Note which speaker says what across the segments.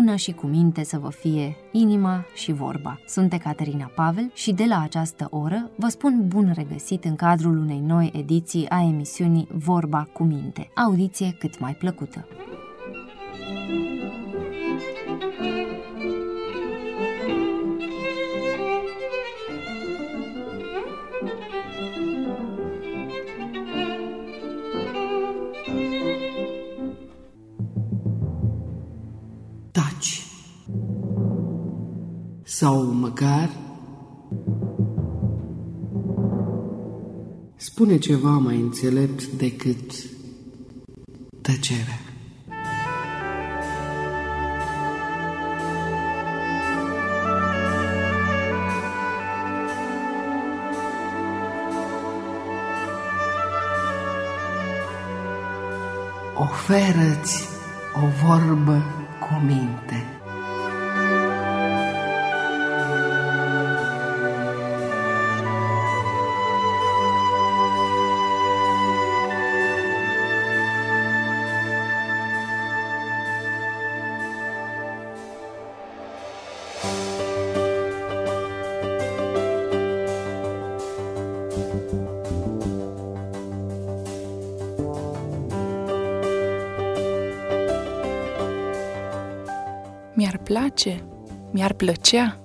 Speaker 1: mână și cu minte să vă fie inima și vorba. Sunt Ecaterina Pavel și de la această oră vă spun bun regăsit în cadrul unei noi ediții a emisiunii Vorba cu minte. Audiție cât mai plăcută!
Speaker 2: Taci. Sau măcar spune ceva mai înțelept decât tăcerea. Oferă-ți o vorbă cu minte.
Speaker 3: Mi-ar place, mi-ar plăcea.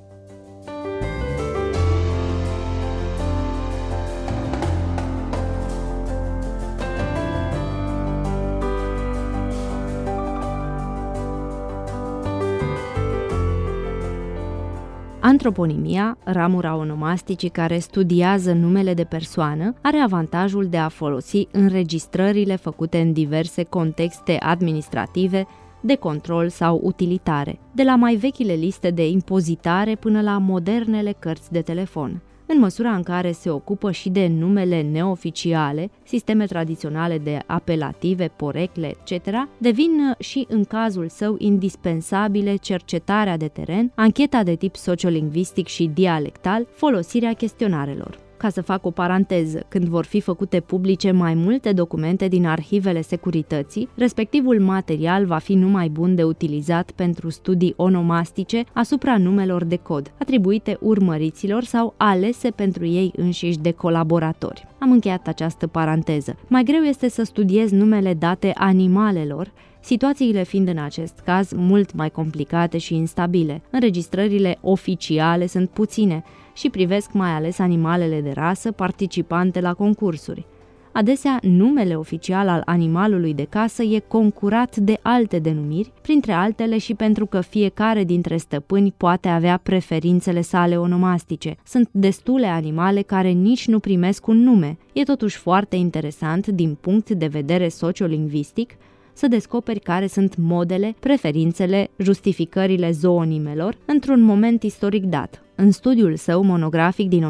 Speaker 1: Antroponimia, ramura onomasticii care studiază numele de persoană, are avantajul de a folosi înregistrările făcute în diverse contexte administrative, de control sau utilitare, de la mai vechile liste de impozitare până la modernele cărți de telefon. În măsura în care se ocupă și de numele neoficiale, sisteme tradiționale de apelative, porecle, etc., devin și în cazul său indispensabile cercetarea de teren, ancheta de tip sociolingvistic și dialectal, folosirea chestionarelor. Ca să fac o paranteză, când vor fi făcute publice mai multe documente din arhivele securității, respectivul material va fi numai bun de utilizat pentru studii onomastice asupra numelor de cod, atribuite urmăriților sau alese pentru ei înșiși de colaboratori. Am încheiat această paranteză. Mai greu este să studiez numele date animalelor, situațiile fiind în acest caz mult mai complicate și instabile. Înregistrările oficiale sunt puține și privesc mai ales animalele de rasă participante la concursuri. Adesea, numele oficial al animalului de casă e concurat de alte denumiri, printre altele și pentru că fiecare dintre stăpâni poate avea preferințele sale onomastice. Sunt destule animale care nici nu primesc un nume. E totuși foarte interesant, din punct de vedere sociolingvistic, să descoperi care sunt modele, preferințele, justificările zoonimelor într-un moment istoric dat. În studiul său monografic din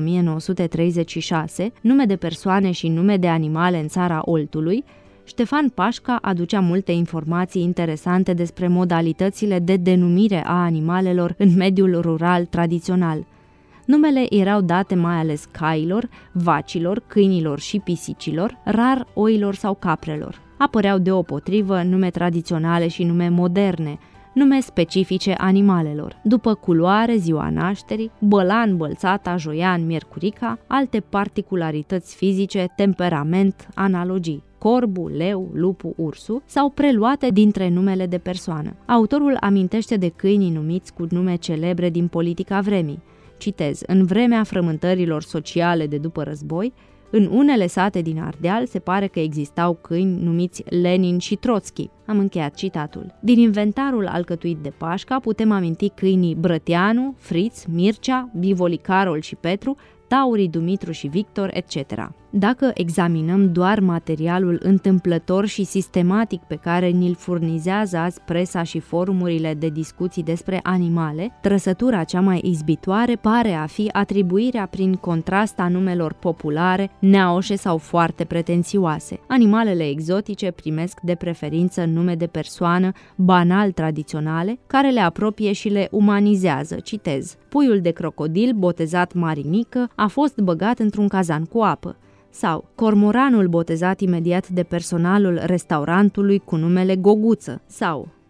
Speaker 1: 1936, Nume de persoane și nume de animale în țara Oltului, Ștefan Pașca aducea multe informații interesante despre modalitățile de denumire a animalelor în mediul rural tradițional. Numele erau date mai ales cailor, vacilor, câinilor și pisicilor, rar oilor sau caprelor. Apăreau deopotrivă nume tradiționale și nume moderne, nume specifice animalelor, după culoare, ziua nașterii, bălan, bălțata, joian, miercurica, alte particularități fizice, temperament, analogii, corbu, leu, lupu, ursu, sau preluate dintre numele de persoană. Autorul amintește de câinii numiți cu nume celebre din politica vremii. Citez, în vremea frământărilor sociale de după război, în unele sate din Ardeal se pare că existau câini numiți Lenin și Trotski. Am încheiat citatul. Din inventarul alcătuit de Pașca putem aminti câinii Brătianu, Friț, Mircea, Bivoli Carol și Petru, Taurii Dumitru și Victor, etc. Dacă examinăm doar materialul întâmplător și sistematic pe care ni-l furnizează azi presa și forumurile de discuții despre animale, trăsătura cea mai izbitoare pare a fi atribuirea prin contrast a numelor populare, neaușe sau foarte pretențioase. Animalele exotice primesc de preferință nume de persoană banal tradiționale, care le apropie și le umanizează. Citez. Puiul de crocodil, botezat Marinică, a fost băgat într-un cazan cu apă. Sau cormoranul botezat imediat de personalul restaurantului cu numele Goguță. Sau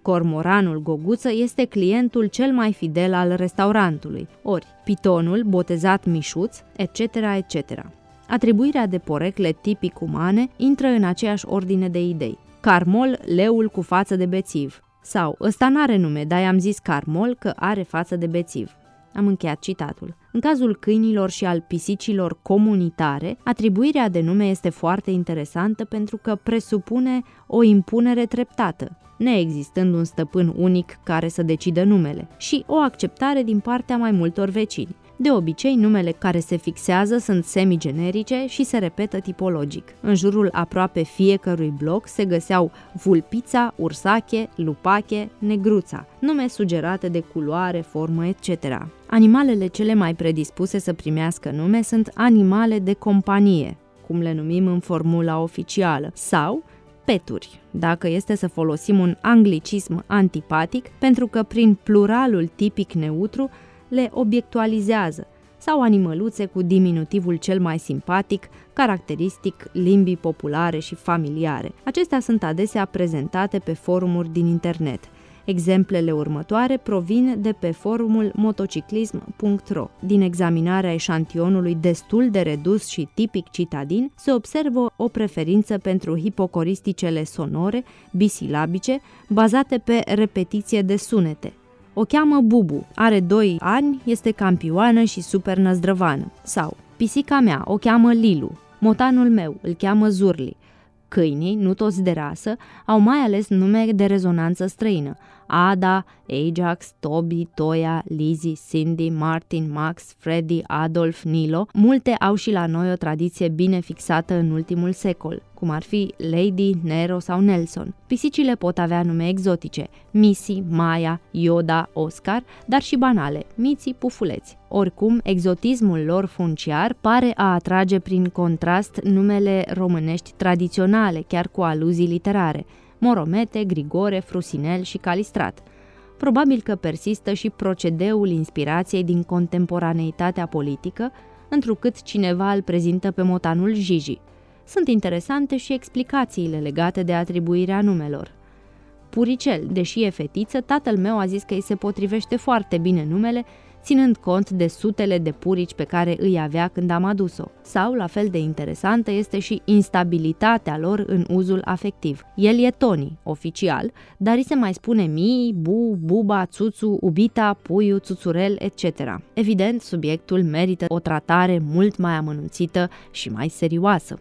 Speaker 1: Cormoranul Goguță este clientul cel mai fidel al restaurantului, ori pitonul, botezat Mișuț, etc., etc. Atribuirea de porecle tipic umane intră în aceeași ordine de idei. Carmol, leul cu față de bețiv. Sau, ăsta n-are nume, dar i-am zis Carmol că are față de bețiv. Am încheiat citatul. În cazul câinilor și al pisicilor comunitare, atribuirea de nume este foarte interesantă pentru că presupune o impunere treptată, neexistând un stăpân unic care să decidă numele, și o acceptare din partea mai multor vecini. De obicei, numele care se fixează sunt semigenerice și se repetă tipologic. În jurul aproape fiecărui bloc se găseau vulpița, ursache, lupache, negruța, nume sugerate de culoare, formă, etc. Animalele cele mai predispuse să primească nume sunt animale de companie, cum le numim în formula oficială, sau peturi, dacă este să folosim un anglicism antipatic, pentru că prin pluralul tipic neutru le obiectualizează, sau animăluțe cu diminutivul cel mai simpatic, caracteristic limbii populare și familiare. Acestea sunt adesea prezentate pe forumuri din internet. Exemplele următoare provin de pe forumul motociclism.ro. Din examinarea eșantionului destul de redus și tipic citadin, se observă o preferință pentru hipocoristicele sonore, bisilabice, bazate pe repetiție de sunete. O cheamă Bubu, are 2 ani, este campioană și super năzdrăvană. Sau, pisica mea, o cheamă Lilu, motanul meu, îl cheamă Zurli. Câinii, nu toți de rasă, au mai ales nume de rezonanță străină. Ada, Ajax, Toby, Toya, Lizzie, Cindy, Martin, Max, Freddy, Adolf, Nilo. Multe au și la noi o tradiție bine fixată în ultimul secol, cum ar fi Lady, Nero sau Nelson. Pisicile pot avea nume exotice, Missy, Maya, Yoda, Oscar, dar și banale, miții, pufuleți. Oricum, exotismul lor funciar pare a atrage prin contrast numele românești tradiționale, chiar cu aluzii literare: Moromete, Grigore, Frusinel și Calistrat. Probabil că persistă și procedeul inspirației din contemporaneitatea politică, întrucât cineva îl prezintă pe motanul Gigi. Sunt interesante și explicațiile legate de atribuirea numelor. Puricel, deși e fetiță, tatăl meu a zis că îi se potrivește foarte bine numele, ținând cont de sutele de purici pe care îi avea când am adus-o. Sau, la fel de interesantă este și instabilitatea lor în uzul afectiv. El e Toni, oficial, dar îi se mai spune Mi, Bu, Buba, Țuțu, Ubita, Puiu, Țuțurel, etc. Evident, subiectul merită o tratare mult mai amănunțită și mai serioasă.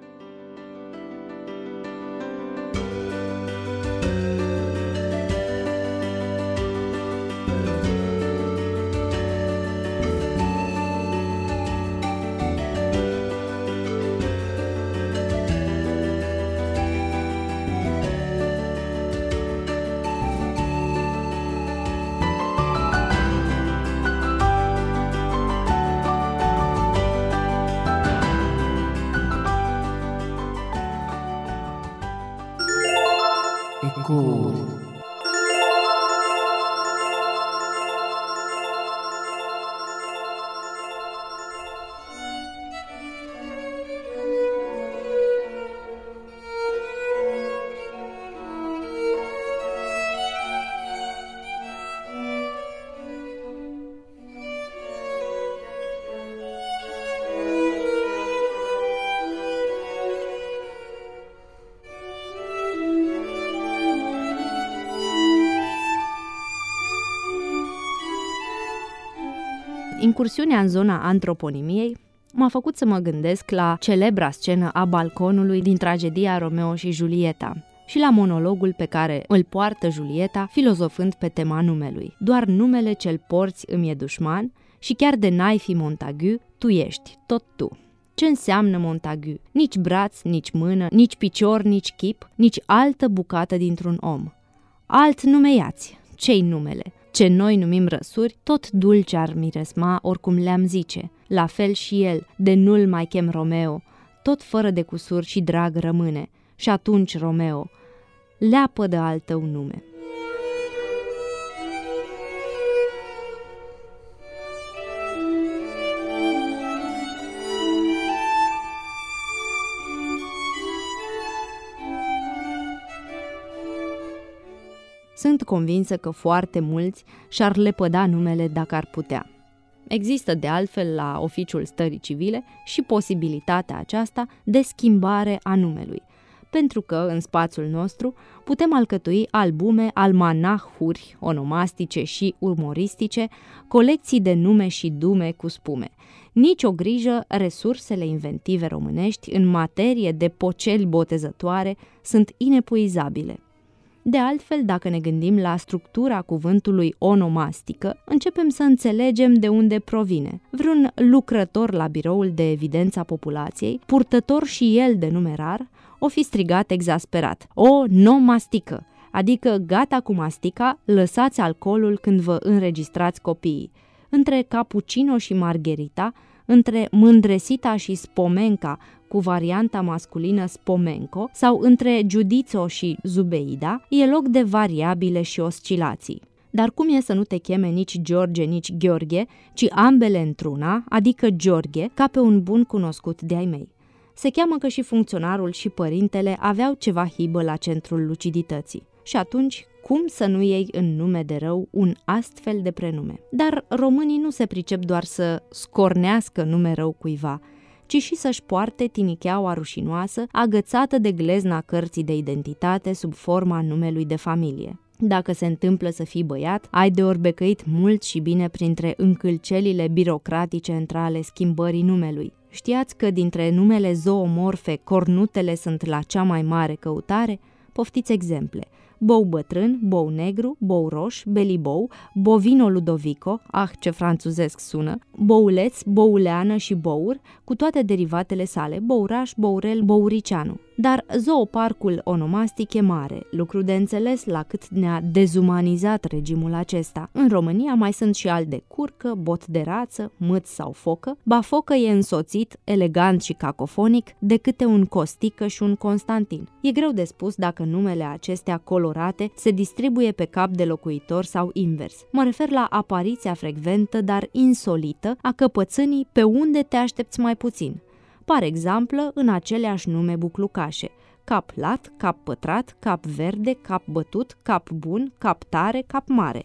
Speaker 2: Ecouri.
Speaker 1: Incursiunea în zona antroponimiei m-a făcut să mă gândesc la celebra scenă a balconului din tragedia Romeo și Julieta și la monologul pe care îl poartă Julieta filozofând pe tema numelui. Doar numele ce-l porți îmi e dușman și chiar de n-ai fi Montagu, tu ești, tot tu. Ce înseamnă Montagu? Nici braț, nici mână, nici picior, nici chip, nici altă bucată dintr-un om. Alt nume iați. Ce-i numele? Ce noi numim răsuri, tot dulce ar miresma oricum le-am zice. La fel și el, de nu-l mai chem Romeo, tot fără de cusur și drag rămâne. Și atunci, Romeo, leapă de al tău nume. Sunt convinsă că foarte mulți și-ar lepăda numele dacă ar putea. Există de altfel la Oficiul Stării Civile și posibilitatea aceasta de schimbare a numelui, pentru că în spațiul nostru putem alcătui albume, almanahuri onomastice și umoristice, colecții de nume și dume cu spume. Nici o grijă, resursele inventive românești în materie de poceli botezătoare sunt inepuizabile. De altfel, dacă ne gândim la structura cuvântului onomastică, începem să înțelegem de unde provine. Vreun lucrător la biroul de evidență a populației, purtător și el de numerar, o fi strigat exasperat: "O, no mastică!", adică gata cu mastica, lăsați alcoolul când vă înregistrați copiii. Între cappuccino și margherita, între mândresita și spomenca, cu varianta masculină spomenco, sau între Giudițo și Zubeida, e loc de variabile și oscilații. Dar cum e să nu te cheme nici George, nici Gheorghe, ci ambele într-una, adică Gheorghe, ca pe un bun cunoscut de-ai mei? Se cheamă că și funcționarul și părintele aveau ceva hibă la centrul lucidității. Și atunci, cum să nu iei în nume de rău un astfel de prenume? Dar românii nu se pricep doar să scornească nume rău cuiva, ci și să-și poarte tinicheaua rușinoasă, agățată de glezna cărții de identitate sub forma numelui de familie. Dacă se întâmplă să fii băiat, ai de orbecăit mult și bine printre încâlcelile birocratice între ale schimbării numelui. Știați că dintre numele zoomorfe, cornutele sunt la cea mai mare căutare? Poftiți exemple: bou bătrân, bou negru, bou roș, belibou, bovino ludovico, ce franțuzesc sună, bouleț, bouleană și bour, cu toate derivatele sale, bouraș, bourel, bouricianu. Dar zooparcul onomastic e mare, lucru de înțeles la cât ne-a dezumanizat regimul acesta. În România mai sunt și al de curcă, bot de rață, mâț sau focă, ba focă e însoțit, elegant și cacofonic, de câte un Costică și un Constantin. E greu de spus dacă numele acestea colorate se distribuie pe cap de locuitor sau invers. Mă refer la apariția frecventă, dar insolită, a căpățânii pe unde te aștepți mai puțin. Par exemplu în aceleași nume buclucașe: cap lat, cap pătrat, cap verde, cap bătut, cap bun, cap tare, cap mare.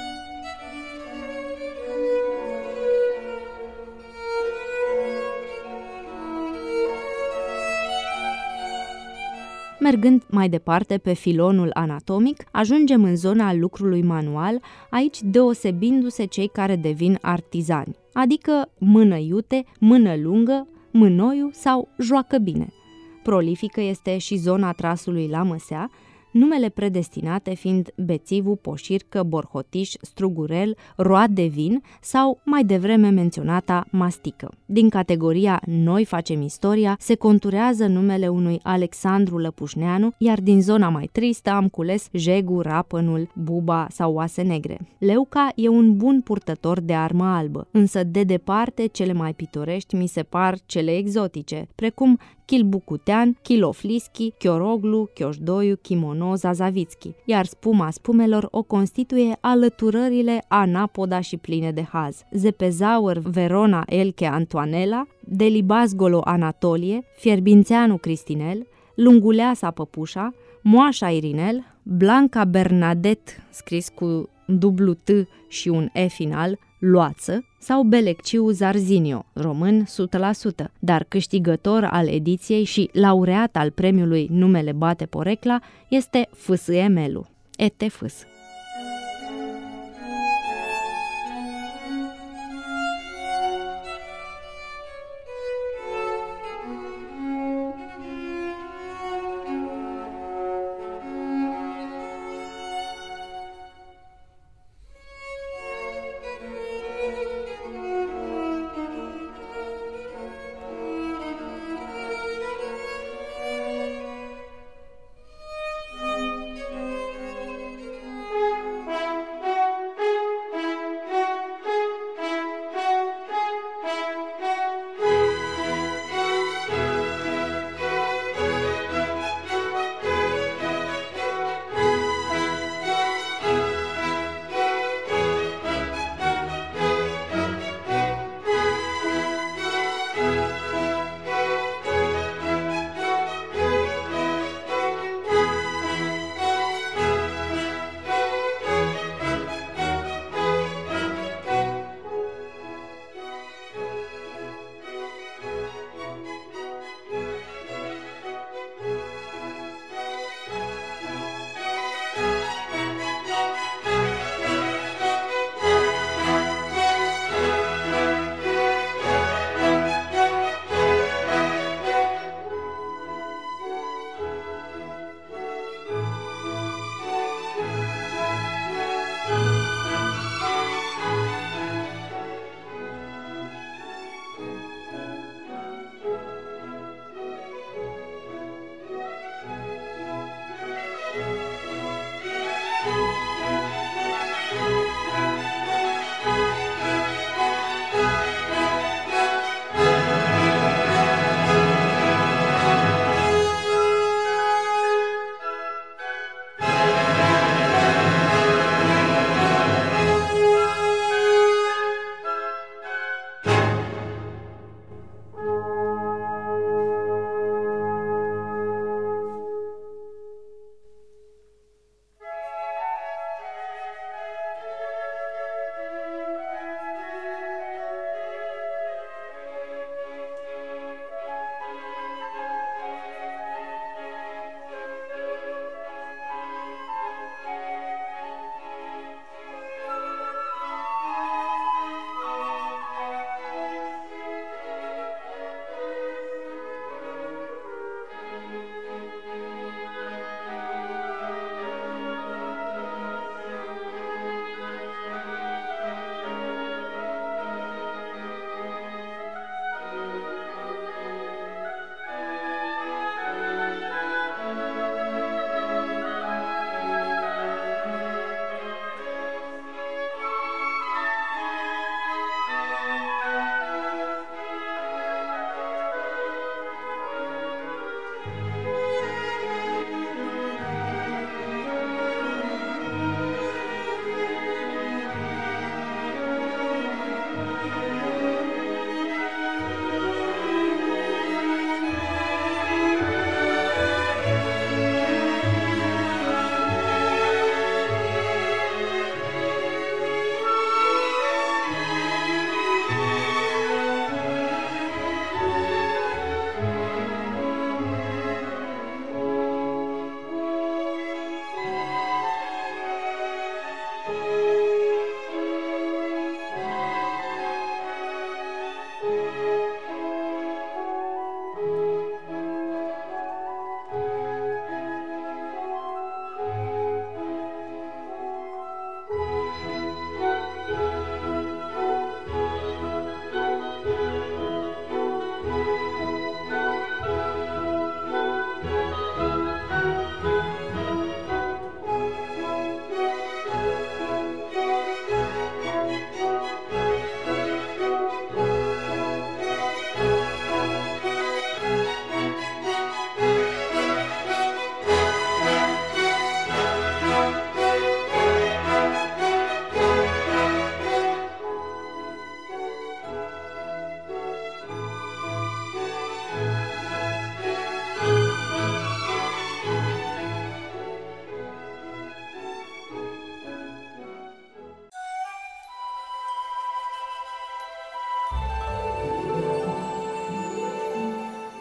Speaker 1: Mergând mai departe pe filonul anatomic, ajungem în zona lucrului manual, aici deosebindu-se cei care devin artizani, adică mână iute, mână lungă, mânoiu sau joacă bine. Prolifică este și zona trasului la măsea, numele predestinate fiind bețivu, poșircă, borhotiș, strugurel, road de vin sau, mai devreme menționata, mastică. Din categoria Noi facem istoria se conturează numele unui Alexandru Lăpușneanu, iar din zona mai tristă am cules Jegu, Rapănul, Buba sau Oase Negre. Leuca e un bun purtător de armă albă, însă de departe cele mai pitorești mi se par cele exotice, precum Chilbucutean, Chiloflischi, Chioroglu, Chioșdoiu, Kimono, Zazavitski, iar spuma spumelor o constituie alăturările anapoda și pline de haz. Zepezaur, Verona, Elche, Antoanela, Delibasgolo, Anatolie, Fierbințeanu, Cristinel, Lunguleasa, Păpușa, Moașa, Irinel, Blanca, Bernadette, scris cu dublu T și un E final, Loață, sau Belecciu Zarzinio, român 100%, dar câștigător al ediției și laureat al premiului Numele bate porecla este Fâsâie Melu, Ete Fâs.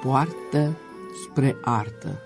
Speaker 2: poartă spre artă.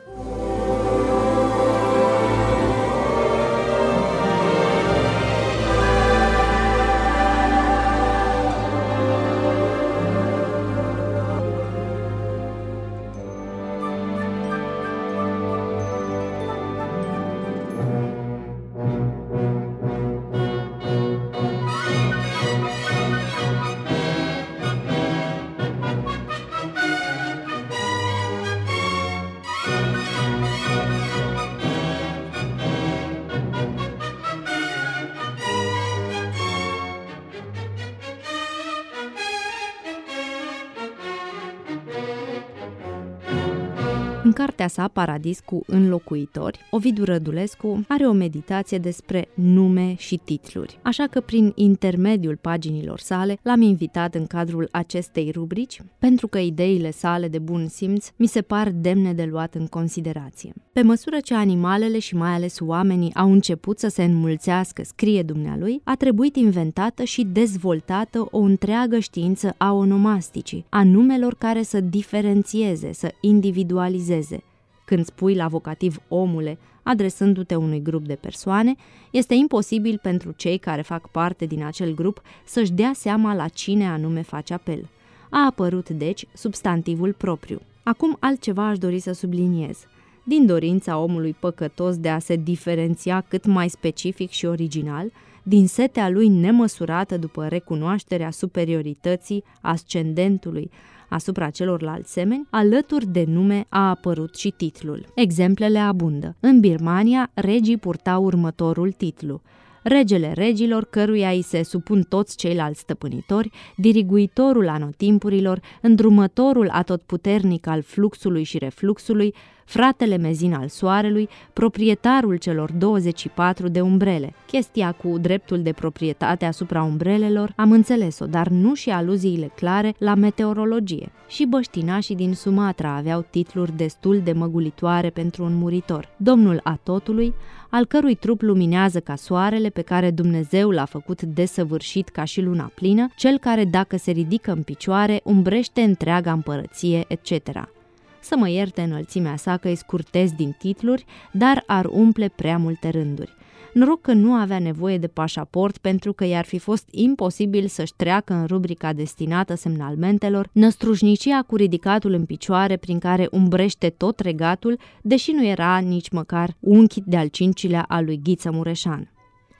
Speaker 1: În cartea sa Paradis cu înlocuitori, Ovidiu Rădulescu are o meditație despre nume și titluri. Așa că prin intermediul paginilor sale l-am invitat în cadrul acestei rubrici, pentru că ideile sale de bun simț mi se par demne de luat în considerație. Pe măsură ce animalele și mai ales oamenii au început să se înmulțească, scrie dumnealui, a trebuit inventată și dezvoltată o întreagă știință a onomasticii, a numelor care să diferențieze, să individualizeze. Când spui la vocativ omule, adresându-te unui grup de persoane, este imposibil pentru cei care fac parte din acel grup să-și dea seama la cine anume face apel. A apărut, deci, substantivul propriu. Acum altceva aș dori să subliniez. Din dorința omului păcătos de a se diferenția cât mai specific și original, din setea lui nemăsurată după recunoașterea superiorității ascendentului asupra celorlalți semeni, alături de nume a apărut și titlul. Exemplele abundă. În Birmania, regii purtau următorul titlu: regele regilor, căruia îi se supun toți ceilalți stăpânitori, diriguitorul anotimpurilor, îndrumătorul atotputernic al fluxului și refluxului, fratele mezin al soarelui, proprietarul celor 24 de umbrele. Chestia cu dreptul de proprietate asupra umbrelelor am înțeles-o, dar nu și aluziile clare la meteorologie. Și băștinașii din Sumatra aveau titluri destul de măgulitoare pentru un muritor. Domnul Atotului, al cărui trup luminează ca soarele, pe care Dumnezeu l-a făcut desăvârșit ca și luna plină, cel care, dacă se ridică în picioare, umbrește întreaga împărăție, etc. Să mă ierte înălțimea sa că îi scurtez din titluri, dar ar umple prea multe rânduri. Noroc că nu avea nevoie de pașaport, pentru că i-ar fi fost imposibil să-și treacă în rubrica destinată semnalmentelor năstrușnicia cu ridicatul în picioare prin care umbrește tot regatul, deși nu era nici măcar unchi de-al cincilea al lui Ghiță Mureșan.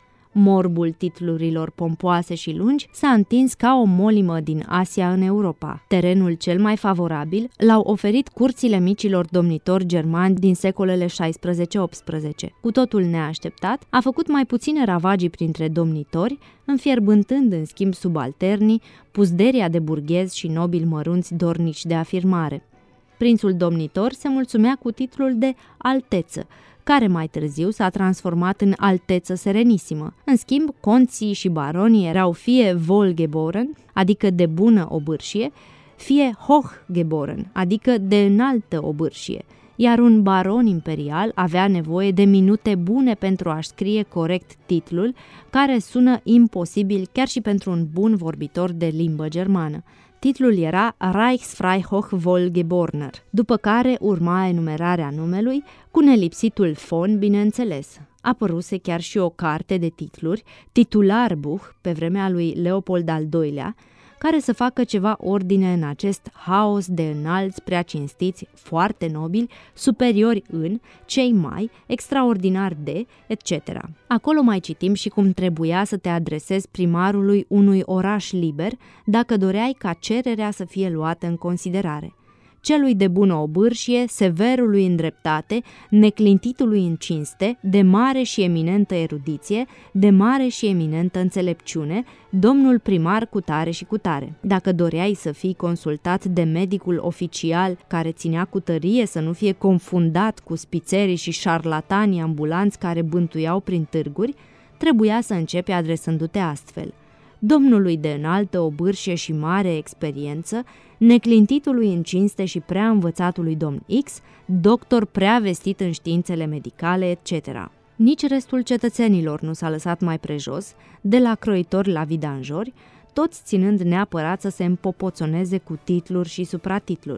Speaker 1: Morbul titlurilor pompoase și lungi s-a întins ca o molimă din Asia în Europa. Terenul cel mai favorabil l-au oferit curțile micilor domnitori germani din secolele 16-18. Cu totul neașteptat, a făcut mai puține ravagii printre domnitori, înfierbântând în schimb subalternii, puzderia de burghezi și nobili mărunți dornici de afirmare. Prințul domnitor se mulțumea cu titlul de alteță, care mai târziu s-a transformat în alteță serenissimă. În schimb, conții și baronii erau fie wohlgeboren, adică de bună obârșie, fie hochgeboren, adică de înaltă obârșie, iar un baron imperial avea nevoie de minute bune pentru a-și scrie corect titlul, care sună imposibil chiar și pentru un bun vorbitor de limbă germană. Titlul era Reichsfreihoch-Wohlgeborener, după care urma enumerarea numelui, cu nelipsitul von, bineînțeles. Apăruse chiar și o carte de titluri, Titularbuch, pe vremea lui Leopold al II-lea, care să facă ceva ordine în acest haos de înalți, prea cinstiți, foarte nobili, superiori în, cei mai, extraordinar de, etc. Acolo mai citim și cum trebuia să te adresezi primarului unui oraș liber dacă doreai ca cererea să fie luată în considerare. Celui de bună obârșie, severului în dreptate, neclintitului în cinste, de mare și eminentă erudiție, de mare și eminentă înțelepciune, domnul primar cu tare și cu tare. Dacă doreai să fii consultat de medicul oficial care ținea cu tărie să nu fie confundat cu spițerii și șarlatanii ambulanți care bântuiau prin târguri, trebuia să începi adresându-te astfel: domnului de înaltă obârșie și mare experiență, neclintitului în cinste și prea învățatului domn X, doctor prea vestit în științele medicale, etc. Nici restul cetățenilor nu s-a lăsat mai prejos, de la croitori la vidanjori, toți ținând neapărat să se împopoțoneze cu titluri și supratitluri.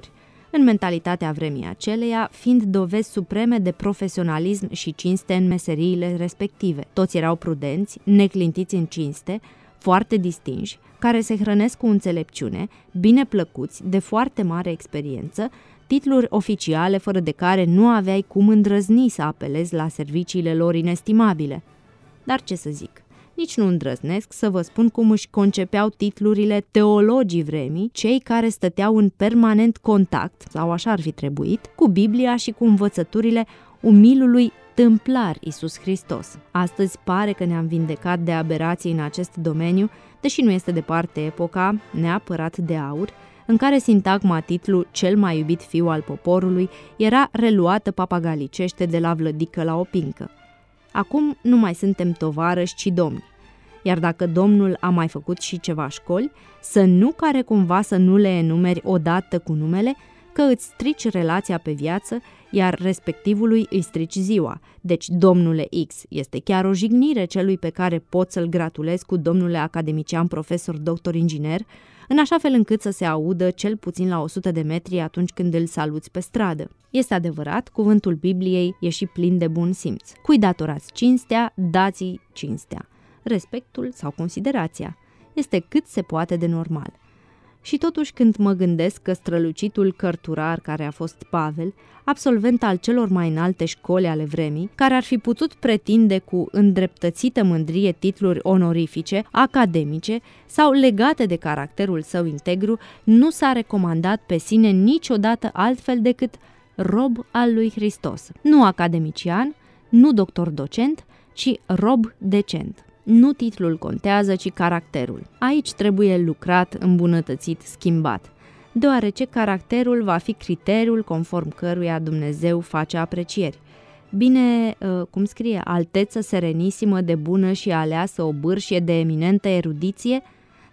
Speaker 1: în mentalitatea vremii aceleia, fiind dovezi supreme de profesionalism și cinste în meseriile respective. Toți erau prudenți, neclintiți în cinste, foarte distinși, care se hrănesc cu înțelepciune, bine plăcuți, de foarte mare experiență, titluri oficiale fără de care nu aveai cum îndrăzni să apelezi la serviciile lor inestimabile. Dar ce să zic, nici nu îndrăznesc să vă spun cum își concepeau titlurile teologii vremii, cei care stăteau în permanent contact, sau așa ar fi trebuit, cu Biblia și cu învățăturile umilului tâmplar Iisus Hristos. Astăzi pare că ne-am vindecat de aberații în acest domeniu, deși nu este departe epoca, neapărat de aur, în care sintagma titlu cel mai iubit fiu al poporului era reluată papagalicește de la vlădică la opincă. Acum nu mai suntem tovarăși, ci domni. Iar dacă Domnul a mai făcut și ceva școli, să nu care cumva să nu le enumeri odată cu numele, că îți strici relația pe viață, iar respectivului îi strici ziua. Deci domnule X este chiar o jignire celui pe care poți să-l gratulezi cu domnule academician, profesor, doctor, inginer, în așa fel încât să se audă cel puțin la 100 de metri atunci când îl saluți pe stradă. Este adevărat, cuvântul Bibliei e și plin de bun simț. Cui datorați cinstea, dați-i cinstea. Respectul sau considerația este cât se poate de normal. Și totuși când mă gândesc că strălucitul cărturar care a fost Pavel, absolvent al celor mai înalte școli ale vremii, care ar fi putut pretinde cu îndreptățită mândrie titluri onorifice, academice sau legate de caracterul său integru, nu s-a recomandat pe sine niciodată altfel decât rob al lui Hristos. Nu academician, nu doctor-docent, ci rob decent. Nu titlul contează, ci caracterul. Aici trebuie lucrat, îmbunătățit, schimbat, deoarece caracterul va fi criteriul conform căruia Dumnezeu face aprecieri. Bine, cum scrie, alteță serenisimă de bună și aleasă o bârșie de eminentă erudiție,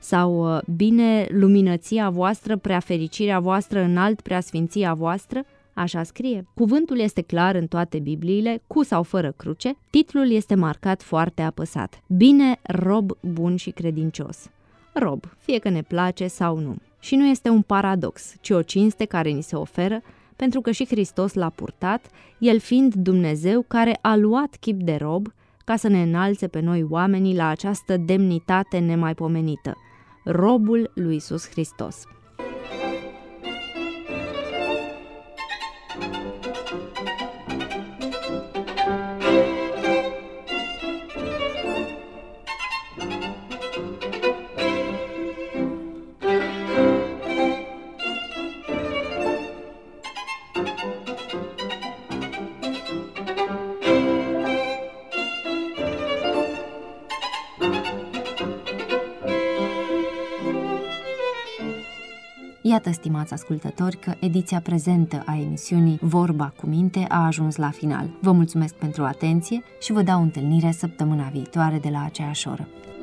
Speaker 1: sau bine, luminăția voastră, preafericirea voastră, înalt preasfinția voastră, așa scrie. Cuvântul este clar în toate Bibliile, cu sau fără cruce, titlul este marcat foarte apăsat. Bine, rob bun și credincios. Rob, fie că ne place sau nu. Și nu este un paradox, ci o cinste care ni se oferă, pentru că și Hristos l-a purtat, el fiind Dumnezeu care a luat chip de rob ca să ne înalțe pe noi oamenii la această demnitate nemaipomenită. Robul lui Iisus Hristos.
Speaker 4: Iată, stimați ascultători, că ediția prezentă a emisiunii Vorba cu Minte a ajuns la final. Vă mulțumesc pentru atenție și vă dau întâlnire săptămâna viitoare de la aceeași oră.